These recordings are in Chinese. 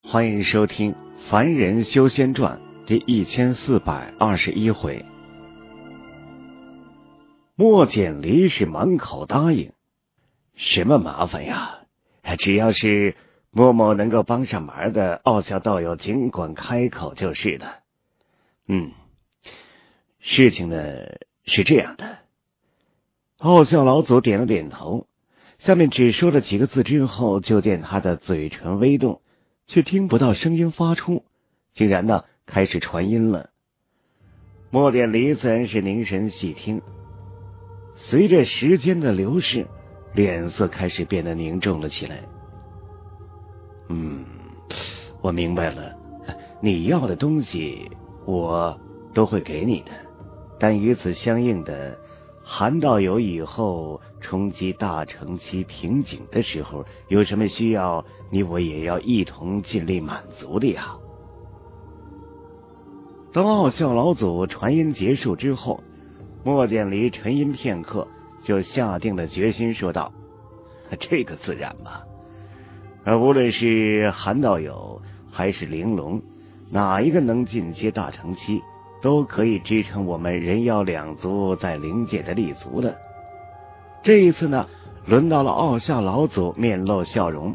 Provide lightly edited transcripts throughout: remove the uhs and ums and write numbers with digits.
欢迎收听《凡人修仙传》第1421回。莫简离是满口答应，什么麻烦呀？只要是莫某能够帮上忙的，傲笑道友尽管开口就是的。事情呢是这样的。傲笑老祖点了点头，下面只说了几个字之后，就见他的嘴唇微动，却听不到声音发出，竟然呢开始传音了。莫典离自然是凝神细听，随着时间的流逝，脸色开始变得凝重了起来。我明白了，你要的东西我都会给你的，但与此相应的，韩道友以后冲击大乘期瓶颈的时候，有什么需要，你我也要一同尽力满足的呀。当傲笑老祖传音结束之后，莫简离沉吟片刻，就下定了决心说道：这个自然嘛，无论是韩道友还是玲珑，哪一个能进阶大乘期，都可以支撑我们人妖两族在灵界的立足了。这一次呢，轮到了傲笑老祖面露笑容。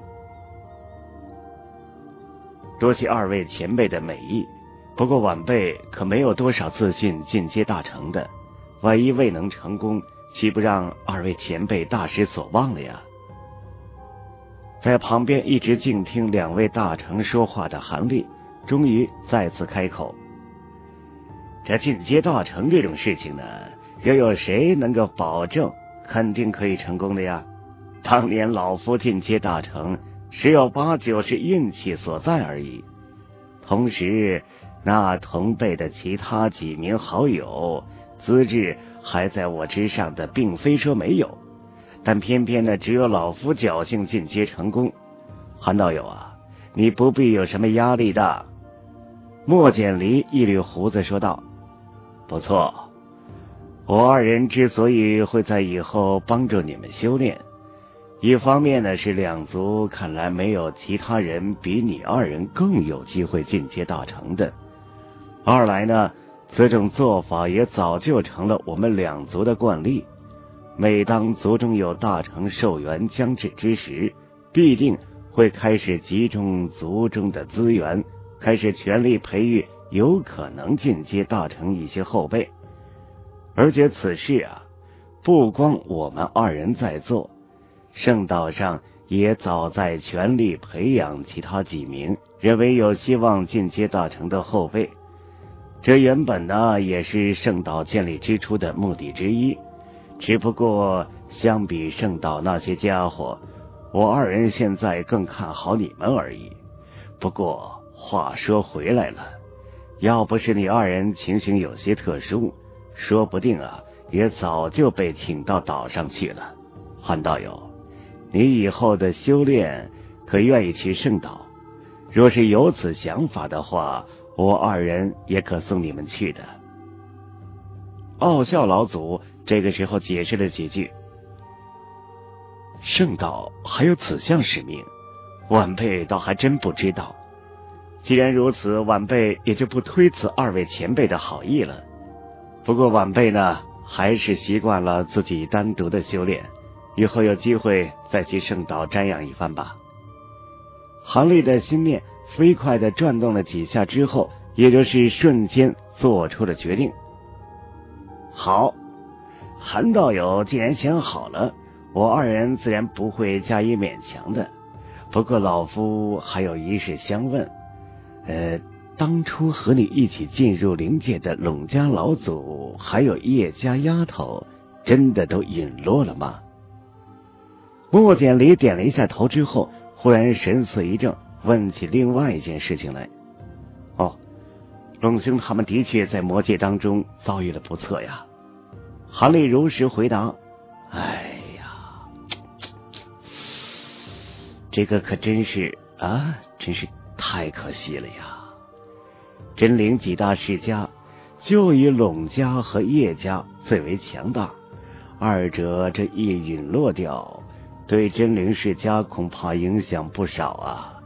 多谢二位前辈的美意，不过晚辈可没有多少自信进阶大乘的，万一未能成功，岂不让二位前辈大失所望了呀？在旁边一直静听两位大乘说话的韩立，终于再次开口：这进阶大乘这种事情呢，又有谁能够保证肯定可以成功的呀？当年老夫进阶大乘，十有八九是运气所在而已。同时那同辈的其他几名好友，资质还在我之上的并非说没有，但偏偏呢，只有老夫侥幸进阶成功。韩道友啊，你不必有什么压力的。莫简离一捋胡子说道：不错，我二人之所以会在以后帮助你们修炼，一方面呢是两族看来没有其他人比你二人更有机会进阶大成的，二来呢，此种做法也早就成了我们两族的惯例。每当族中有大成寿元将至之时，必定会开始集中族中的资源，开始全力培育有可能进阶大成一些后辈。而且此事啊，不光我们二人在做，圣岛上也早在全力培养其他几名认为有希望进阶大成的后辈。这原本呢也是圣岛建立之初的目的之一，只不过相比圣岛那些家伙，我二人现在更看好你们而已。不过话说回来了，要不是你二人情形有些特殊，说不定啊也早就被请到岛上去了。韩道友，你以后的修炼可愿意去圣岛？若是有此想法的话，我二人也可送你们去的。傲笑老祖这个时候解释了几句：圣岛还有此项使命，晚辈倒还真不知道。既然如此，晚辈也就不推辞二位前辈的好意了。不过晚辈呢，还是习惯了自己单独的修炼，以后有机会再去圣岛瞻仰一番吧。韩立的心念飞快地转动了几下之后，也就是瞬间做出了决定。好，韩道友既然想好了，我二人自然不会加以勉强的。不过老夫还有一事相问，当初和你一起进入灵界的陇家老祖还有叶家丫头，真的都陨落了吗？莫简离点了一下头之后，忽然神色一怔，问起另外一件事情来。陇兄他们的确在魔界当中遭遇了不测呀。韩立如实回答。哎呀，这个可真是太可惜了呀。真灵几大世家，就以陇家和叶家最为强大，二者这一陨落掉，对真灵世家恐怕影响不少啊。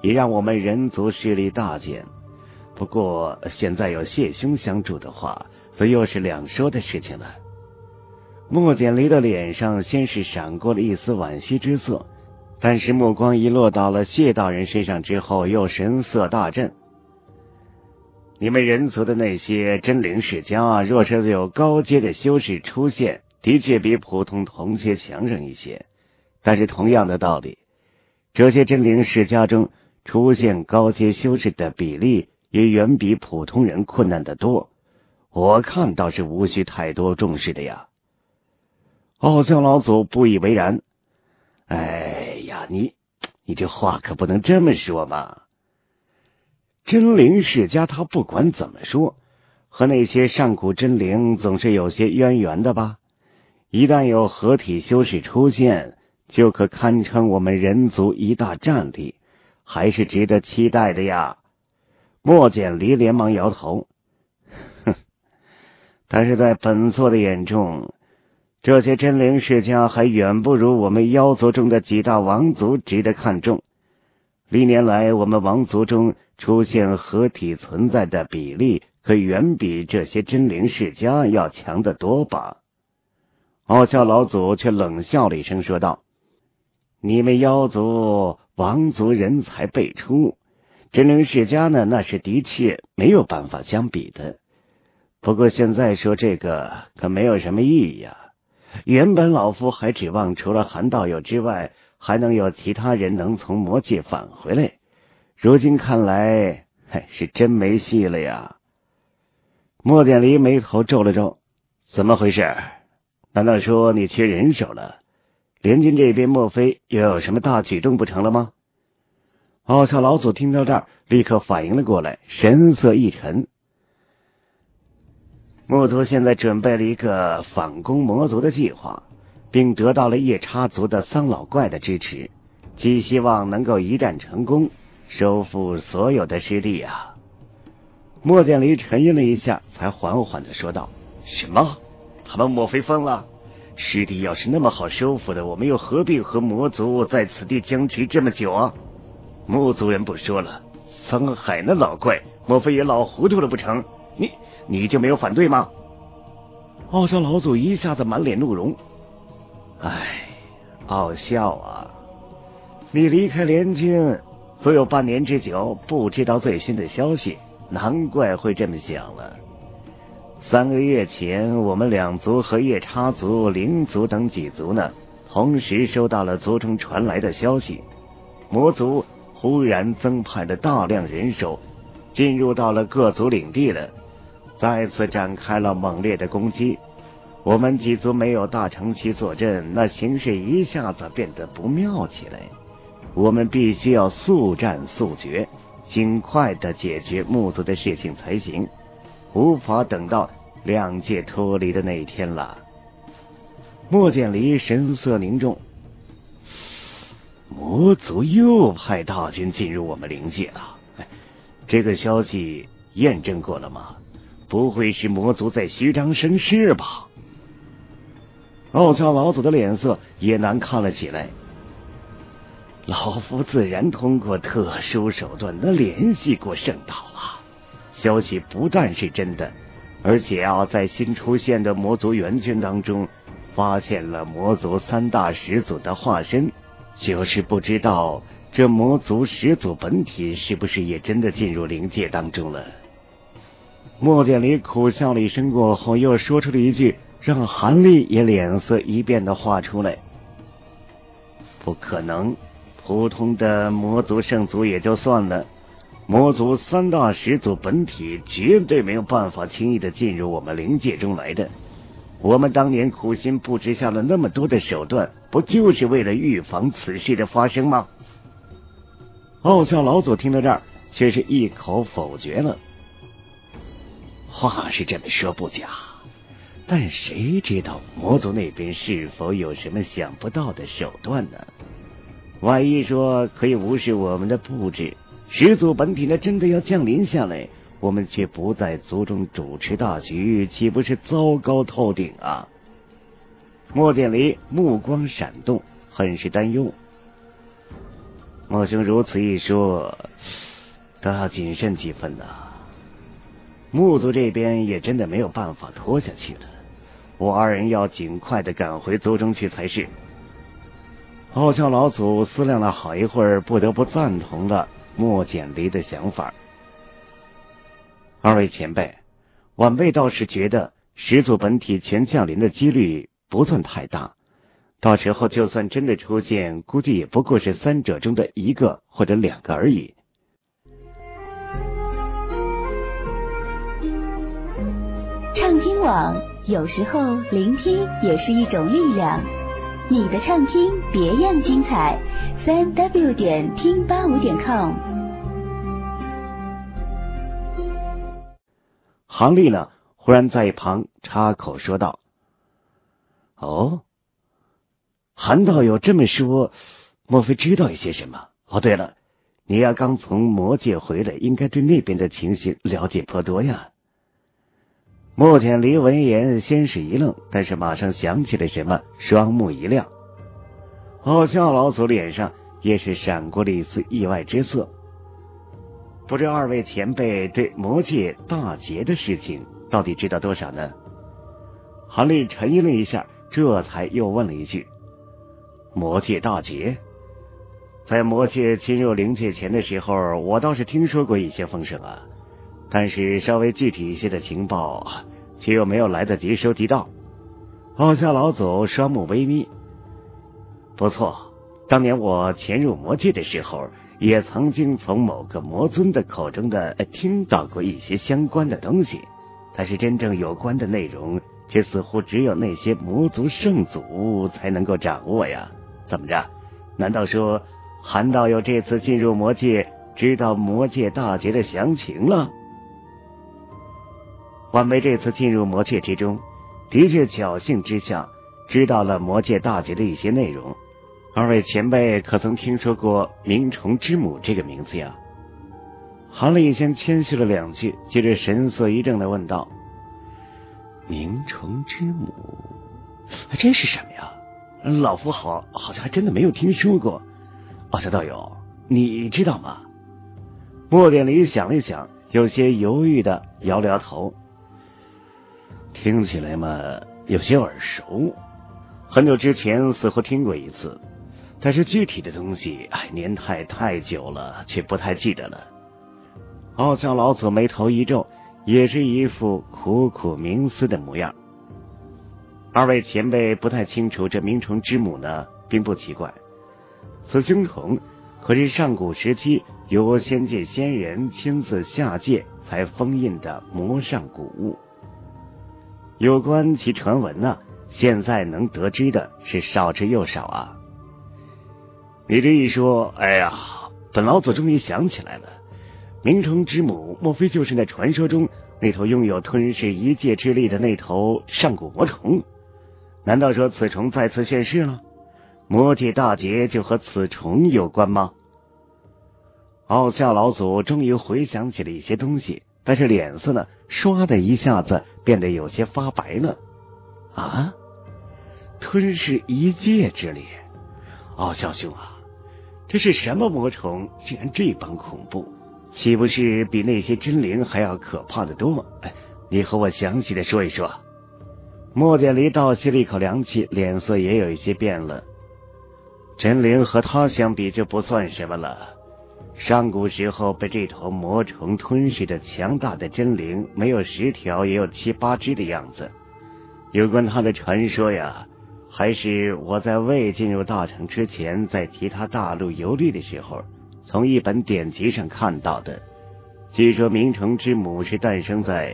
也让我们人族势力大减。不过现在有谢兄相助的话，则又是两说的事情了。莫简离的脸上先是闪过了一丝惋惜之色，但是目光一落到了谢大人身上之后，又神色大振。你们人族的那些真灵世家，若是有高阶的修士出现，的确比普通同阶强上一些，但是同样的道理，这些真灵世家中出现高阶修士的比例也远比普通人困难得多，我看倒是无需太多重视的呀。傲笑老祖不以为然。哎呀，你这话可不能这么说嘛。真灵世家他不管怎么说，和那些上古真灵总是有些渊源的吧？一旦有合体修士出现，就可堪称我们人族一大战力，还是值得期待的呀。莫简离连忙摇头，哼，但是在本座的眼中，这些真灵世家还远不如我们妖族中的几大王族值得看重。历年来，我们王族中出现合体存在的比例，可远比这些真灵世家要强得多吧？傲笑老祖却冷笑了一声，说道：“你们妖族、王族人才辈出，真灵世家呢，那是的确没有办法相比的。不过现在说这个可没有什么意义呀。原本老夫还指望除了韩道友之外，还能有其他人能从魔界返回来，如今看来，是真没戏了呀。”莫简离眉头皱了皱，怎么回事？难道说你缺人手了？联军这边莫非又有什么大举动不成了吗？傲笑老祖听到这儿，立刻反应了过来，神色一沉。木族现在准备了一个反攻魔族的计划，并得到了夜叉族的桑老怪的支持，寄希望能够一战成功，收复所有的失地啊。莫简离沉吟了一下，才缓缓地说道：“什么？他们莫非疯了？失地要是那么好收复的，我们又何必和魔族在此地僵持这么久啊？木族人不说了，桑海那老怪莫非也老糊涂了不成？你就没有反对吗？”傲笑老祖一下子满脸怒容。傲笑啊，你离开联军足有半年之久，不知道最新的消息，难怪会这么想了。3个月前，我们两族和夜叉族、灵族等几族呢，同时收到了族中传来的消息，魔族忽然增派了大量人手，进入到了各族领地了，再次展开了猛烈的攻击。我们几族没有大城旗坐镇，那形势一下子变得不妙起来。我们必须要速战速决，尽快的解决木族的事情才行，无法等到两界脱离的那一天了。莫简离神色凝重，魔族又派大军进入我们灵界了，这个消息验证过了吗？不会是魔族在虚张声势吧？傲笑老祖的脸色也难看了起来。老夫自然通过特殊手段联系过圣道啊，消息不但是真的，而且在新出现的魔族援军当中发现了魔族3大始祖的化身，就是不知道这魔族始祖本体是不是也真的进入灵界当中了。莫简离苦笑了一声过后，又说出了一句让韩立也脸色一变的话出来：不可能，普通的魔族圣族也就算了，魔族3大始祖本体绝对没有办法轻易的进入我们灵界中来的。我们当年苦心布置下了那么多的手段，不就是为了预防此事的发生吗？傲笑老祖听到这儿，却是一口否决了。话是这么说不假，但谁知道魔族那边是否有什么想不到的手段呢？万一说可以无视我们的布置，始祖本体呢真的要降临下来，我们却不在族中主持大局，岂不是糟糕透顶啊？莫简离目光闪动，很是担忧。 莫兄如此一说，都要谨慎几分呐。木族这边也真的没有办法拖下去了，我二人要尽快的赶回族中去才是。傲笑老祖思量了好一会儿，不得不赞同了莫简离的想法。二位前辈，晚辈倒是觉得始祖本体全降临的几率不算太大，到时候就算真的出现，估计也不过是三者中的一个或者两个而已。 畅听网，有时候聆听也是一种力量。你的畅听别样精彩，3w 点听85.com。 杭丽呢，忽然在一旁插口说道：“哦，韩道友这么说，莫非知道一些什么？哦，对了，你呀刚从魔界回来，应该对那边的情形了解颇多呀。”莫简离闻言先是一愣，但是马上想起了什么，双目一亮。傲笑老祖脸上也是闪过了一丝意外之色。不知二位前辈对魔界大劫的事情到底知道多少呢？韩立沉吟了一下，这才又问了一句：“魔界大劫？在魔界侵入灵界前的时候，我倒是听说过一些风声啊。但是稍微具体一些的情报，却又没有来得及收集到。”傲笑老祖双目微眯。不错，当年我潜入魔界的时候，也曾经从某个魔尊的口中的听到过一些相关的东西，但是真正有关的内容，却似乎只有那些魔族圣祖才能够掌握呀。怎么着？难道说韩道友这次进入魔界，知道魔界大劫的详情了？晚辈这次进入魔界之中，的确侥幸之下知道了魔界大劫的一些内容。二位前辈可曾听说过冥虫之母这个名字呀？韩立先谦虚了两句，接着神色一正的问道：“冥虫之母，这是什么呀？老夫好像还真的没有听说过。这道友，你知道吗？”莫典离想了一想，有些犹豫的摇了摇头。听起来嘛，有些耳熟，很久之前似乎听过一次，但是具体的东西，年代太久了，却不太记得了。傲笑老祖眉头一皱，也是一副苦苦冥思的模样。二位前辈不太清楚这冥虫之母呢，并不奇怪。此凶虫可是上古时期由仙界仙人亲自下界才封印的魔上古物。有关其传闻呢，现在能得知的是少之又少啊。你这一说，本老祖终于想起来了，冥虫之母莫非就是那传说中那头拥有吞噬一界之力的那头上古魔虫？难道说此虫再次现世了？魔界大劫就和此虫有关吗？傲笑老祖终于回想起了一些东西，但是脸色呢，唰的一下子变得有些发白了。啊，吞噬一界之力！傲笑兄啊，这是什么魔虫，竟然这般恐怖？岂不是比那些真灵还要可怕的多？你和我详细的说一说。莫简离倒吸了一口凉气，脸色也有一些变了。真灵和他相比就不算什么了，上古时候被这头魔虫吞噬的强大的真灵，没有10条也有7、8只的样子。有关他的传说呀，还是我在未进入大城之前，在其他大陆游历的时候，从一本典籍上看到的。据说冥虫之母是诞生在……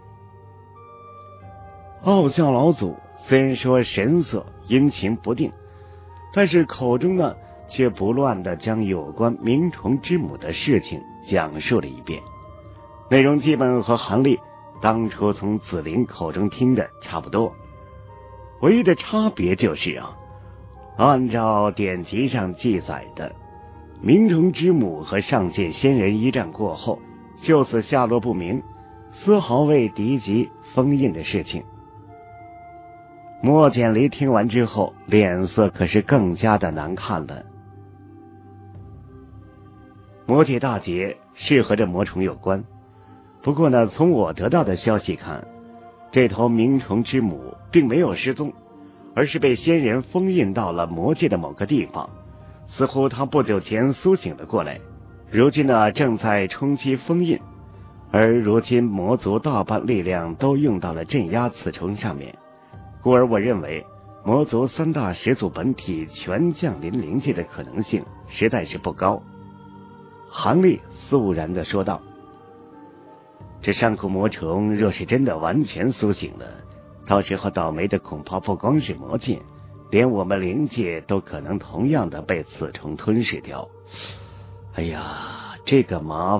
傲笑老祖虽然说神色阴晴不定，但是口中呢，却不乱地将有关冥虫之母的事情讲述了一遍，内容基本和韩立当初从紫菱口中听的差不多，唯一的差别就是按照典籍上记载的，冥虫之母和上界仙人一战过后，就此下落不明，丝毫未提及封印的事情。莫简离听完之后，脸色可是更加的难看了。 魔界大劫是和这魔虫有关，不过呢，从我得到的消息看，这头冥虫之母并没有失踪，而是被仙人封印到了魔界的某个地方。似乎他不久前苏醒了过来，如今呢正在冲击封印，而如今魔族大半力量都用到了镇压此虫上面，故而我认为魔族3大始祖本体全降临灵界的可能性实在是不高。韩立肃然地说道，这上古魔虫若是真的完全苏醒了，到时候倒霉的恐怕不光是魔界，连我们灵界都可能同样的被此虫吞噬掉。哎呀，这个麻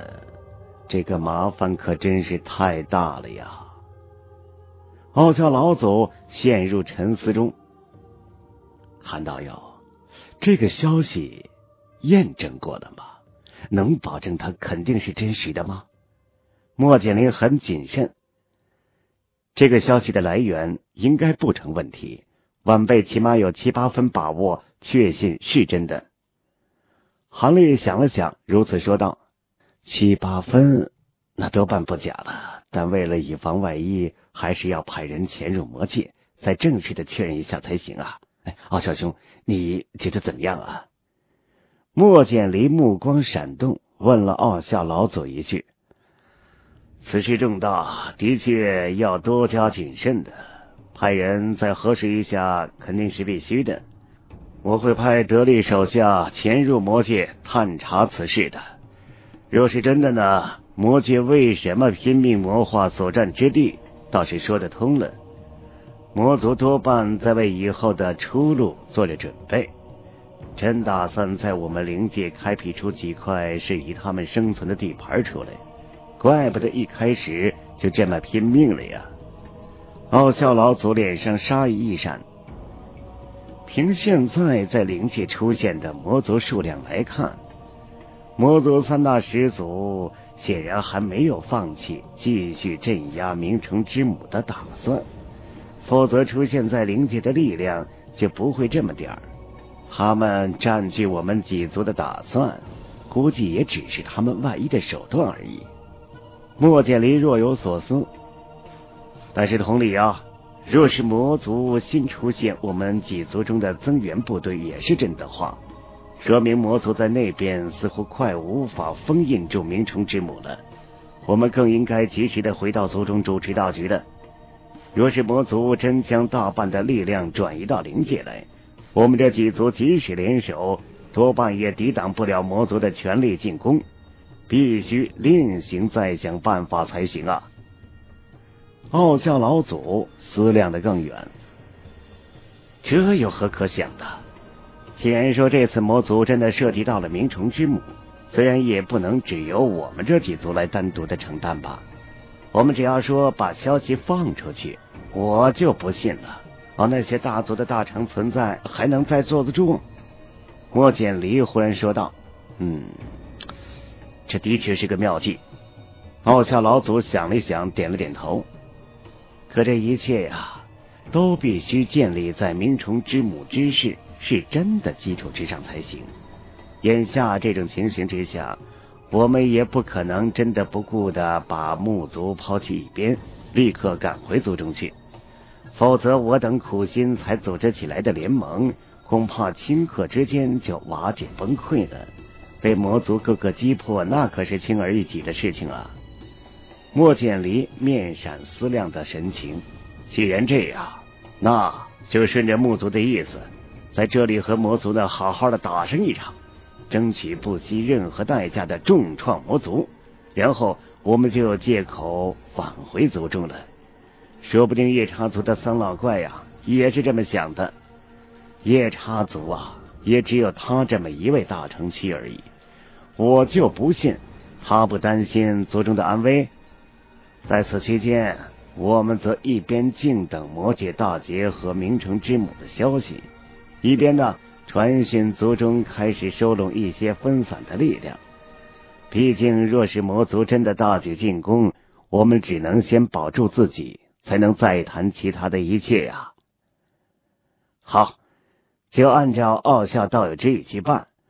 烦可真是太大了呀。傲笑老祖陷入沉思中。韩道友，这个消息验证过了吗？能保证它肯定是真实的吗？莫简林很谨慎。这个消息的来源应该不成问题，晚辈起码有7、8分把握确信是真的。韩立想了想，如此说道：7、8分那多半不假了，但为了以防万一，还是要派人潜入魔界，再正式的确认一下才行啊。傲笑兄，你觉得怎么样啊？莫简离目光闪动，问了傲笑老祖一句：此事重大，的确要多加谨慎的，派人再核实一下肯定是必须的。我会派得力手下潜入魔界探查此事的。若是真的呢，魔界为什么拼命魔化所占之地，倒是说得通了。魔族多半在为以后的出路做着准备，真打算在我们灵界开辟出几块适宜他们生存的地盘出来，怪不得一开始就这么拼命了呀。傲笑老祖脸上杀意一闪，凭现在在灵界出现的魔族数量来看，魔族3大始祖显然还没有放弃继续镇压冥虫之母的打算，否则出现在灵界的力量就不会这么点儿。他们占据我们几族的打算，估计也只是他们万一的手段而已。莫简离若有所思。但是同理啊，若是魔族新出现我们几族中的增援部队也是真的话，说明魔族在那边似乎快无法封印住冥虫之母了。我们更应该及时的回到族中主持大局了。若是魔族真将大半的力量转移到灵界来，我们这几族即使联手，多半也抵挡不了魔族的全力进攻，必须另行再想办法才行啊。傲笑老祖思量得更远，这有何可想的？既然说这次魔族真的涉及到了冥虫之母，虽然也不能只由我们这几族来单独的承担吧。我们只要说把消息放出去，我就不信了那些大族的大臣存在还能再坐得住？莫简离忽然说道：这的确是个妙计。傲笑老祖想了想，点了点头。可这一切呀，都必须建立在冥虫之母之事是真的基础之上才行。眼下这种情形之下，我们也不可能真的不顾的把木族抛弃一边，立刻赶回族中去，否则我等苦心才组织起来的联盟，恐怕顷刻之间就瓦解崩溃了。被魔族各个击破，那可是轻而易举的事情啊。莫简离面闪思量的神情，既然这样，那就顺着木族的意思，在这里和魔族呢好好的打上一场，争取不惜任何代价的重创魔族，然后我们就有借口返回族中了。说不定夜叉族的桑老怪呀也是这么想的。夜叉族啊，也只有他这么一位大城妻而已，我就不信他不担心族中的安危。在此期间，我们则一边静等魔界大劫和冥虫之母的消息，一边呢传讯族中开始收拢一些分散的力量。毕竟若是魔族真的大举进攻，我们只能先保住自己，才能再谈其他的一切呀。好，就按照傲笑道友之意去办，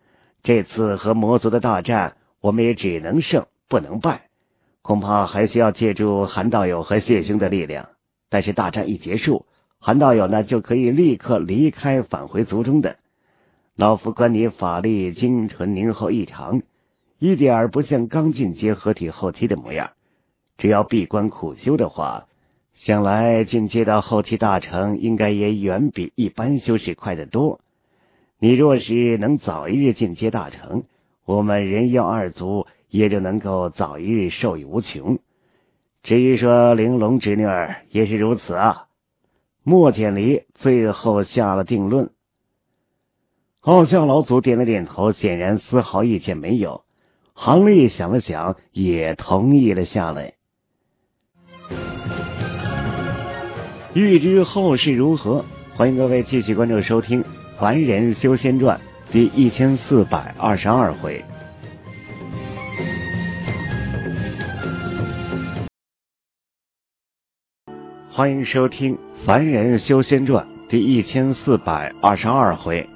这次和魔族的大战，我们也只能胜不能败，恐怕还需要借助韩道友和谢兄的力量。但是大战一结束，韩道友呢就可以立刻离开，返回族中的。老夫观你法力精纯凝厚异常，一点不像刚进阶合体后期的模样。只要闭关苦修的话，想来进阶到后期大成应该也远比一般修士快得多。你若是能早一日进阶大成，我们人妖二族也就能够早一日受益无穷。至于说玲珑侄女儿也是如此啊。莫简离最后下了定论。傲笑老祖点了点头，显然丝毫意见没有。韩立想了想，也同意了下来。欲知后事如何，欢迎各位继续关注收听《凡人修仙传》第1422回。欢迎收听《凡人修仙传》第1422回。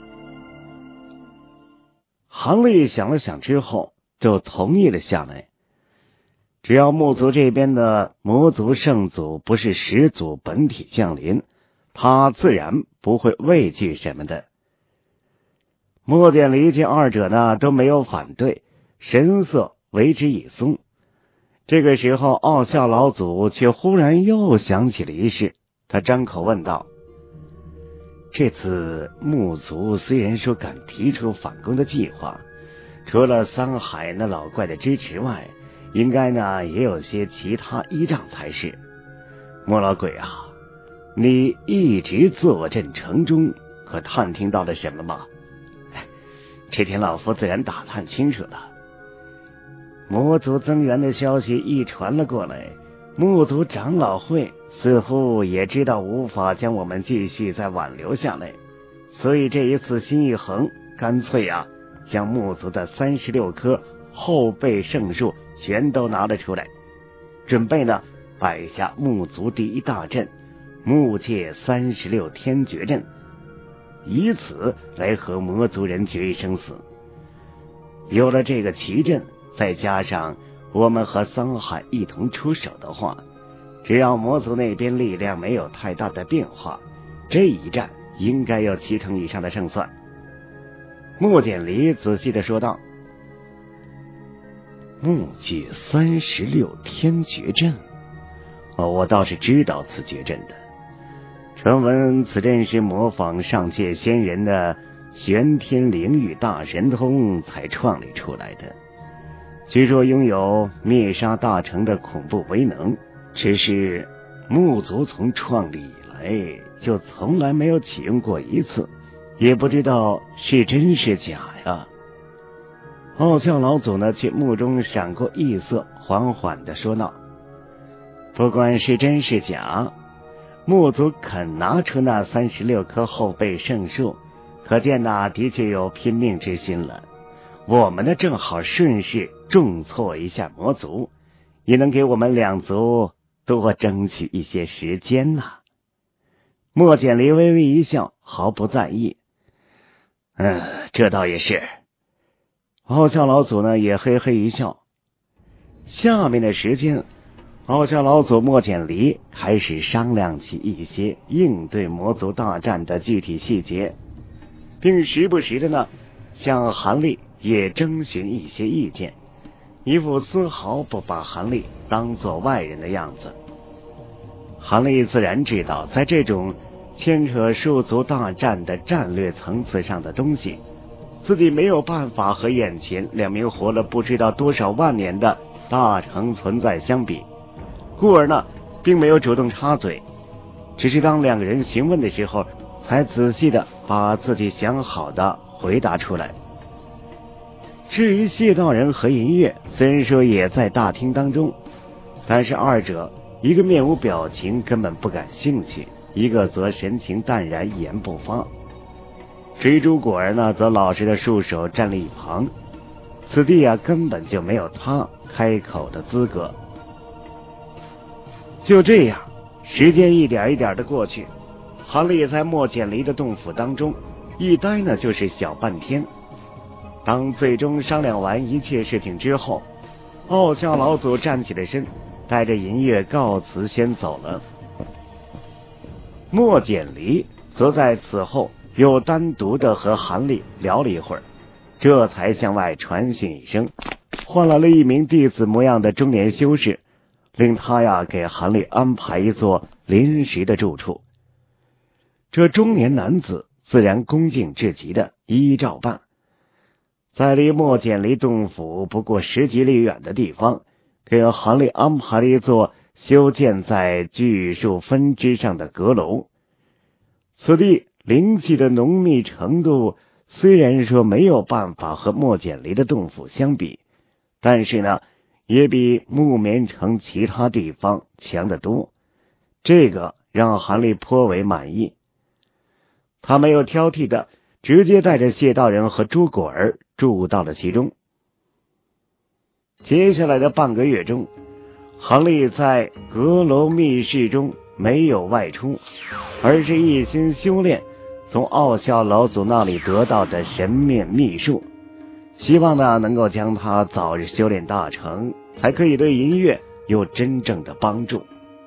韩立想了想之后，就同意了下来。只要木族这边的魔族圣祖不是始祖本体降临，他自然不会畏惧什么的。莫简离见二者呢都没有反对，神色为之一松。这个时候，傲笑老祖却忽然又想起了一事，他张口问道：这次木族虽然说敢提出反攻的计划，除了桑海那老怪的支持外，应该呢也有些其他依仗才是。莫老鬼啊，你一直坐镇城中，可探听到了什么吗？这天老夫自然打探清楚了。魔族增援的消息一传了过来，木族长老会似乎也知道无法将我们继续再挽留下来，所以这一次心一横，干脆啊将木族的36棵后备圣树全都拿了出来，准备呢摆下木族第一大阵木界36天绝阵，以此来和魔族人决一生死。有了这个奇阵，再加上我们和桑海一同出手的话，只要魔族那边力量没有太大的变化，这一战应该有70%以上的胜算。莫简离仔细的说道：木界36天绝阵，我倒是知道此绝阵的。传闻此阵是模仿上界仙人的玄天灵域大神通才创立出来的，据说拥有灭杀大成的恐怖威能，只是木族从创立以来就从来没有启用过一次，也不知道是真是假呀。傲笑老祖呢却目中闪过异色，缓缓地说道：不管是真是假，木族肯拿出那36棵后备圣树，可见那的确有拼命之心了。我们呢正好顺势重挫一下魔族，也能给我们两族多争取一些时间呐。莫简离微微一笑，毫不在意。这倒也是。傲笑老祖呢也嘿嘿一笑。下面的时间，傲笑老祖莫简离开始商量起一些应对魔族大战的具体细节，并时不时的呢向韩立也征询一些意见，一副丝毫不把韩立当作外人的样子。韩立自然知道，在这种牵扯兽族大战的战略层次上的东西，自己没有办法和眼前两名活了不知道多少万年的大成存在相比，故而呢并没有主动插嘴，只是当两个人询问的时候，才仔细的把自己想好的回答出来。至于谢道人和银月，虽然说也在大厅当中，但是二者一个面无表情，根本不感兴趣，一个则神情淡然，一言不发。追逐果儿呢则老实的束手站了一旁，此地啊根本就没有他开口的资格。就这样，时间一点一点的过去，韩立在莫简离的洞府当中一待呢就是小半天。 当最终商量完一切事情之后，傲笑老祖站起了身，带着银月告辞先走了。莫简离则在此后又单独的和韩立聊了一会儿，这才向外传讯一声，换来了一名弟子模样的中年修士，令他呀给韩立安排一座临时的住处。这中年男子自然恭敬至极的一一照办，在离莫简离洞府不过10几里远的地方，给韩立安排了一座修建在巨树分支上的阁楼。此地灵气的浓密程度虽然说没有办法和莫简离的洞府相比，但是呢也比木棉城其他地方强得多，这个让韩立颇为满意。他没有挑剔的直接带着谢道人和朱果儿住到了其中。接下来的半个月中，韩立在阁楼密室中没有外出，而是一心修炼从傲笑老祖那里得到的神面秘术，希望呢能够将他早日修炼大成，才可以对银月有真正的帮助。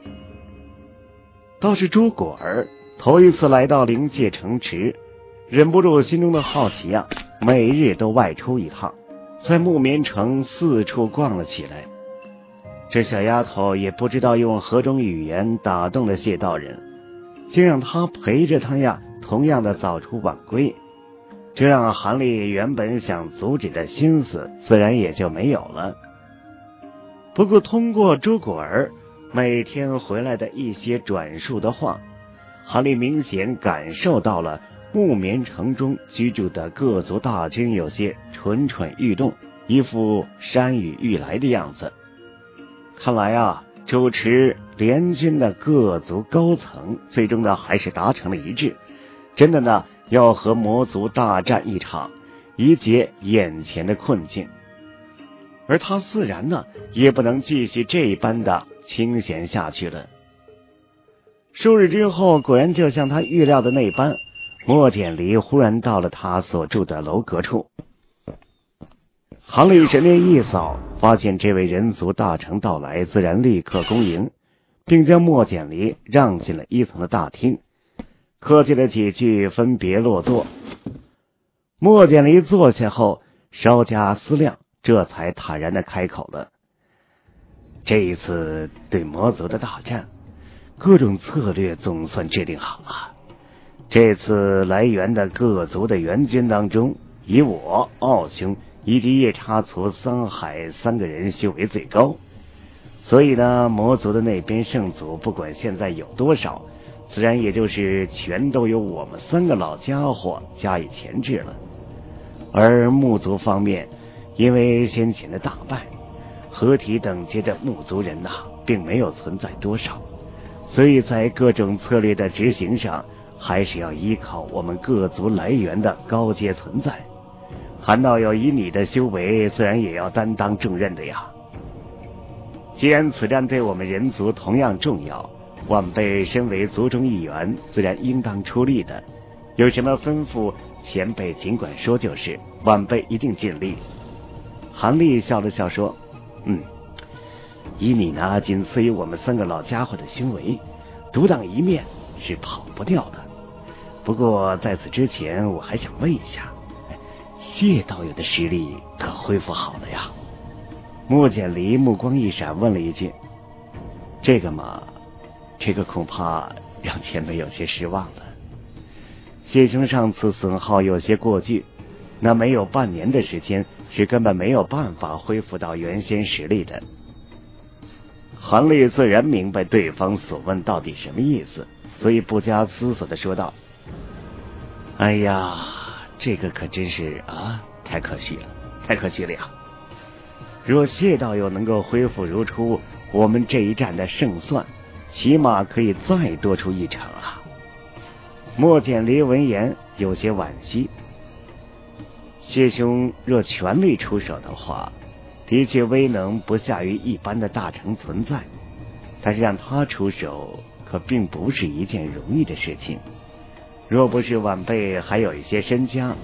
倒是朱果儿头一次来到灵界城池，忍不住心中的好奇啊，每日都外出一趟，在木棉城四处逛了起来。这小丫头也不知道用何种语言打动了谢道人，竟让他陪着他呀同样的早出晚归，这让韩立原本想阻止的心思自然也就没有了。不过通过朱果儿每天回来的一些转述的话，韩立明显感受到了木棉城中居住的各族大军有些蠢蠢欲动，一副山雨欲来的样子。看来啊，主持联军的各族高层最终呢还是达成了一致，真的呢要和魔族大战一场，以解眼前的困境。而他自然呢也不能继续这般的清闲下去了。数日之后，果然就像他预料的那般，莫简离忽然到了他所住的楼阁处。韩立神念一扫，发现这位人族大成到来，自然立刻恭迎，并将莫简离让进了一层的大厅，客气了几句，分别落座。莫简离坐下后稍加思量，这才坦然的开口了。这一次对魔族的大战，各种策略总算制定好了。这次来援的各族的援军当中，以我傲兄以及夜叉族桑海3个人修为最高，所以呢魔族的那边圣族不管现在有多少，自然也就是全都由我们3个老家伙加以钳制了。而木族方面，因为先前的大败，合体等级的木族人并没有存在多少，所以在各种策略的执行上，还是要依靠我们各族来源的高阶存在。韩道友以你的修为，自然也要担当重任的呀。既然此战对我们人族同样重要，晚辈身为族中一员，自然应当出力的。有什么吩咐，前辈尽管说就是，晚辈一定尽力。韩立笑了笑说：以你呢仅次于我们3个老家伙的修为，独当一面是跑不掉的。不过在此之前，我还想问一下，谢道友的实力可恢复好了呀？莫简离目光一闪，问了一句：这个嘛，这个恐怕让前辈有些失望了。谢兄上次损耗有些过巨，那没有半年的时间，是根本没有办法恢复到原先实力的。韩立自然明白对方所问到底什么意思，所以不加思索的说道：哎呀，这个可真是太可惜了，太可惜了呀！若谢道友能够恢复如初，我们这一战的胜算起码可以再多出1成啊！莫简离闻言有些惋惜。谢兄若全力出手的话，的确威能不下于一般的大成存在，但是让他出手可并不是一件容易的事情。若不是晚辈还有一些身家，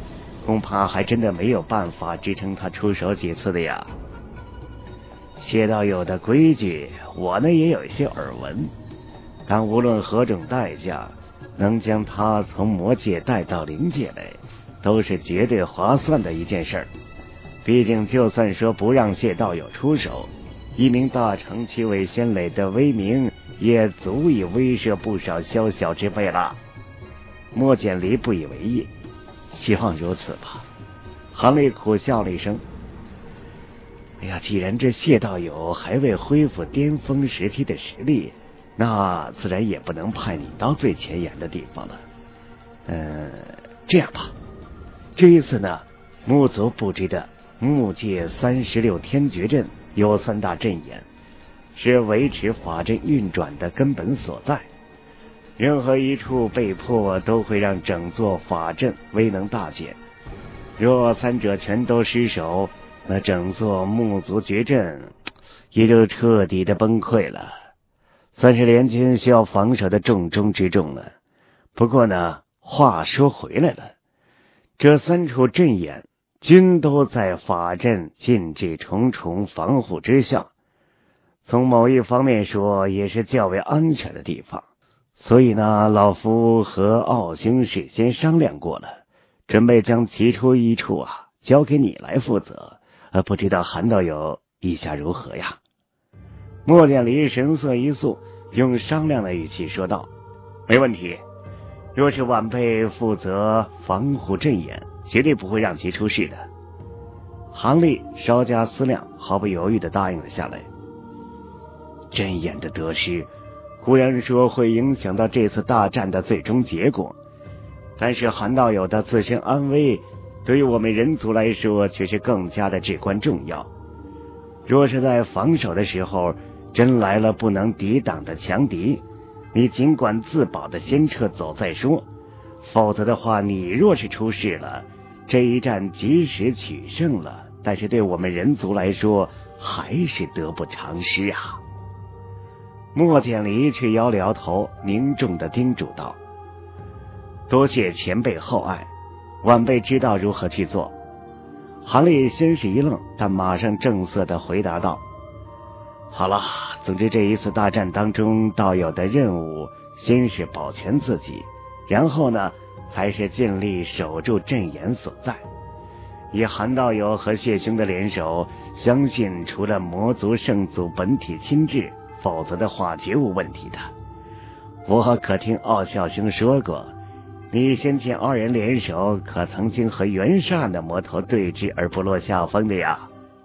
恐怕还真的没有办法支撑他出手几次的呀。谢道友的规矩，我呢也有一些耳闻，但无论何种代价，能将他从魔界带到灵界来，都是绝对划算的一件事儿。毕竟，就算说不让谢道友出手，一名大成7位仙垒的威名，也足以威慑不少宵小之辈了。莫简离不以为意，希望如此吧。韩立苦笑了一声。哎呀，既然这谢道友还未恢复巅峰时期的实力，那自然也不能派你到最前沿的地方了。这样吧，这一次呢，木族布置的木界36天绝阵有3大阵眼，是维持法阵运转的根本所在。任何一处被破，都会让整座法阵威能大减。若3者全都失守，那整座木族绝阵也就彻底的崩溃了，算是联军需要防守的重中之重了。不过呢，话说回来了，这3处阵眼均都在法阵禁制重重防护之下，从某一方面说也是较为安全的地方。所以呢，老夫和奥兄事先商量过了，准备将其中一处交给你来负责。不知道韩道友意下如何呀？莫简离神色一肃，用商量的语气说道：没问题，若是晚辈负责防护阵眼，绝对不会让其出事的。韩立稍加思量，毫不犹豫地答应了下来。阵眼的得失固然说会影响到这次大战的最终结果，但是韩道友的自身安危对于我们人族来说却是更加的至关重要。若是在防守的时候真来了不能抵挡的强敌，你尽管自保的先撤走再说，否则的话，你若是出事了，这一战即使取胜了，但是对我们人族来说还是得不偿失啊。莫简离却摇了摇头，凝重的叮嘱道：多谢前辈厚爱，晚辈知道如何去做。韩立先是一愣，但马上正色的回答道：好了，总之这一次大战当中，道友的任务先是保全自己，然后呢才是尽力守住阵眼所在。以韩道友和谢兄的联手，相信除了魔族圣祖本体亲至，否则的话绝无问题的。我可听傲笑兄说过，你先前2人联手，可曾经和袁煞那魔头对峙而不落下风的呀？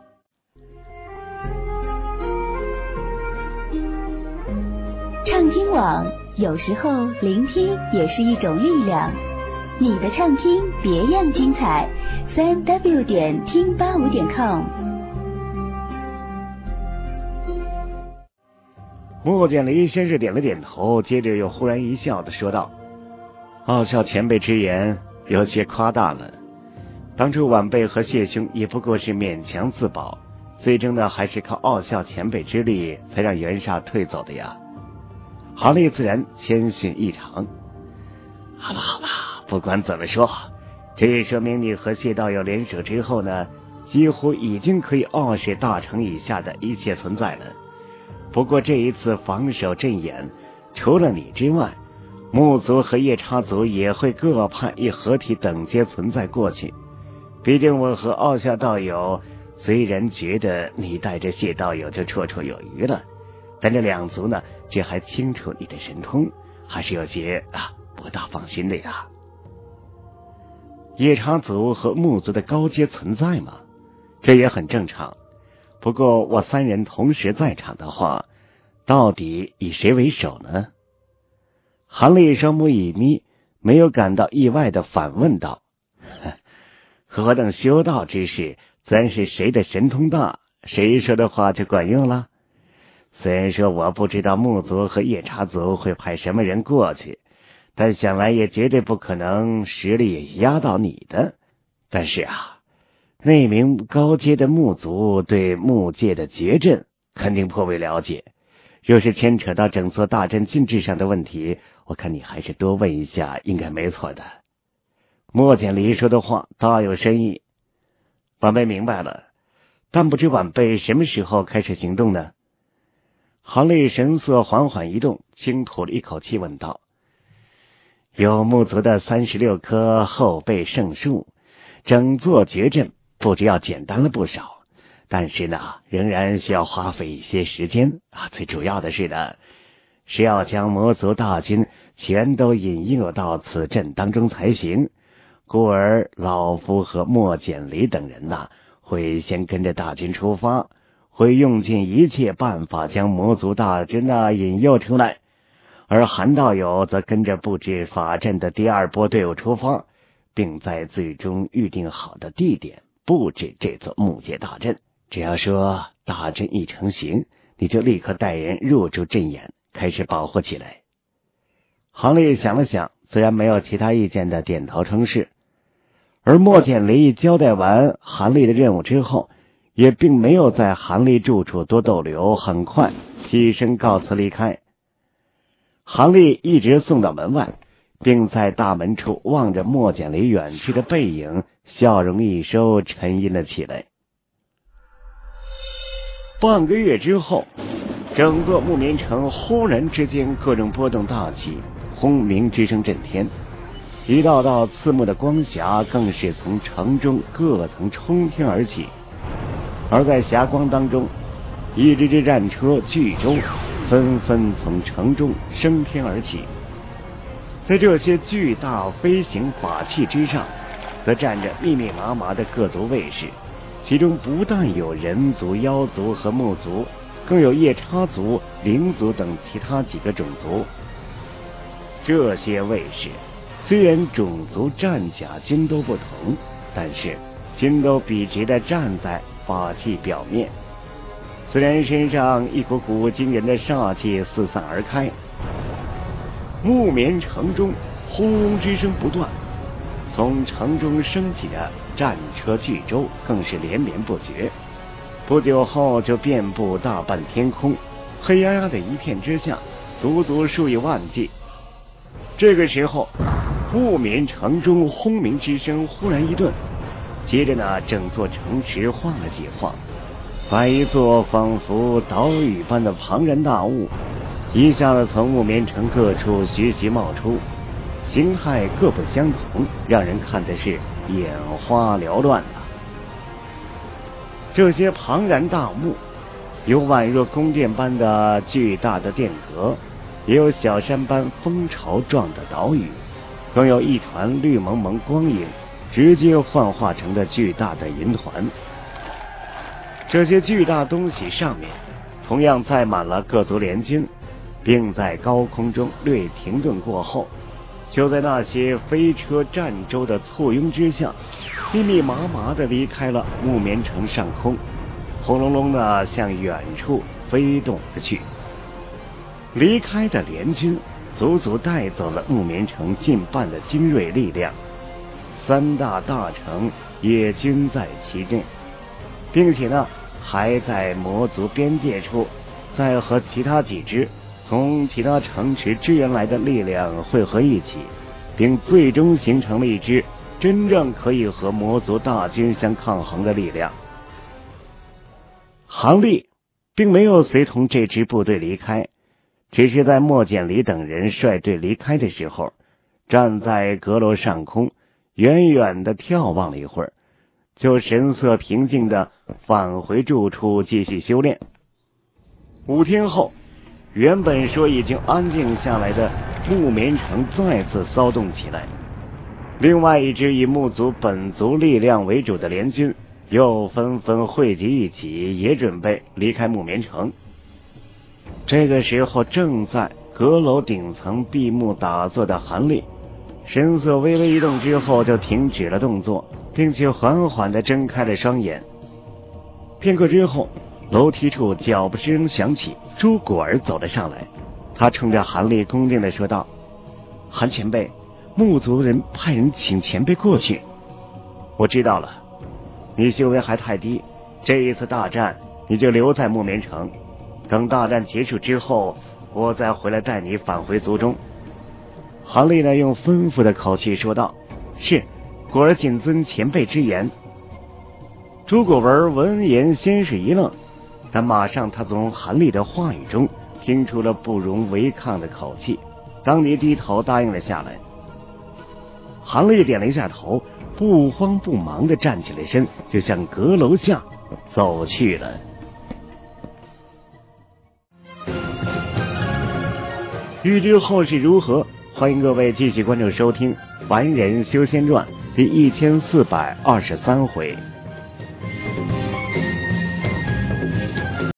畅听网，有时候聆听也是一种力量。你的畅听别样精彩，3w 点听85.com。 莫简离先是点了点头，接着又忽然一笑的说道：傲笑前辈之言有些夸大了，当初晚辈和谢兄也不过是勉强自保，最终呢还是靠傲笑前辈之力才让袁煞退走的呀。韩立自然谦逊异常。好了好了，不管怎么说，这也说明你和谢道友联手之后呢，几乎已经可以傲视大成以下的一切存在了。不过这一次防守阵眼，除了你之外，木族和夜叉族也会各派一合体等阶存在过去。毕竟我和傲笑道友虽然觉得你带着谢道友就绰绰有余了，但这2族呢却还清楚你的神通，还是有些不大放心的呀。夜叉族和木族的高阶存在吗？这也很正常。不过我3人同时在场的话，到底以谁为首呢？韩立双目一眯，没有感到意外的反问道：何等修道之事，自然是谁的神通大，谁说的话就管用了。虽然说我不知道木族和夜叉族会派什么人过去，但想来也绝对不可能实力压到你的。但是那名高阶的木族对木界的绝阵肯定颇为了解，若是牵扯到整座大阵禁制上的问题，我看你还是多问一下应该没错的。 莫简离说的话大有深意。晚辈明白了，但不知晚辈什么时候开始行动呢？韩立神色缓缓一动，轻吐了一口气问道：有木族的36棵后备圣树，整座绝阵不知要简单了不少，但是呢，仍然需要花费一些时间啊。最主要的是呢，是要将魔族大军全都引诱到此阵当中才行。故而老夫和莫简离等人呐，会先跟着大军出发，会用尽一切办法将魔族大军引诱出来，而韩道友则跟着布置法阵的第二波队伍出发，并在最终预定好的地点布置这座木阶大阵。只要说大阵一成型，你就立刻带人入驻阵眼，开始保护起来。韩立想了想，自然没有其他意见的点头称是。而莫简离交代完韩立的任务之后，也并没有在韩立住处多逗留，很快起身告辞离开。韩立一直送到门外，并在大门处望着莫简离远去的背影，笑容一收，沉吟了起来。半个月之后，整座木棉城忽然之间各种波动大起，轰鸣之声震天，一道道刺目的光霞更是从城中各层冲天而起。而在霞光当中，一支支战车巨舟纷纷从城中升天而起。在这些巨大飞行法器之上，则站着密密麻麻的各族卫士，其中不但有人族、妖族和木族，更有夜叉族、灵族等其他几个种族。这些卫士虽然种族战甲均都不同，但是均都笔直地站在法器表面，虽然身上一股股惊人的煞气四散而开。木棉城中轰隆之声不断，从城中升起的战车巨舟更是连绵不绝，不久后就遍布大半天空，黑压压的一片之下，足足数以万计。这个时候，木棉城中轰鸣之声忽然一顿，接着呢，整座城池晃了几晃，把一座仿佛岛屿般的庞然大物一下子从木棉城各处徐徐冒出，形态各不相同，让人看的是眼花缭乱啊。这些庞然大物有宛若宫殿般的巨大的殿阁，也有小山般蜂巢状的岛屿，更有一团绿蒙蒙光影直接幻化成的巨大的银团。这些巨大东西上面同样载满了各族联军，并在高空中略停顿过后，就在那些飞车战舟的簇拥之下，密密麻麻地离开了木棉城上空，轰隆隆地向远处飞动而去。离开的联军足足带走了木棉城近半的精锐力量，三大大城也均在其内，并且呢，还在魔族边界处再和其他几支从其他城池支援来的力量汇合一起，并最终形成了一支真正可以和魔族大军相抗衡的力量。韩立并没有随同这支部队离开，只是在莫简离等人率队离开的时候，站在阁楼上空远远地眺望了一会儿，就神色平静地返回住处继续修炼。5天后，原本说已经安静下来的木棉城再次骚动起来，另外一支以木族本族力量为主的联军又纷纷汇集一起，也准备离开木棉城。这个时候，正在阁楼顶层闭目打坐的韩立神色微微一动之后，就停止了动作，并且缓缓地睁开了双眼。片刻之后，楼梯处脚步声响起，朱果儿走了上来，他冲着韩立恭敬地说道：“韩前辈，木族人派人请前辈过去。”“我知道了，你修为还太低，这一次大战你就留在木棉城，等大战结束之后，我再回来带你返回族中。”韩立呢用吩咐的口气说道：“是， 故而谨遵前辈之言。朱果文闻言先是一愣，但马上他从韩立的话语中听出了不容违抗的口气，当即低头答应了下来。韩立点了一下头，不慌不忙地站起了身，就向阁楼下走去了。欲知后事如何，欢迎各位继续关注收听《凡人修仙传》第1423回。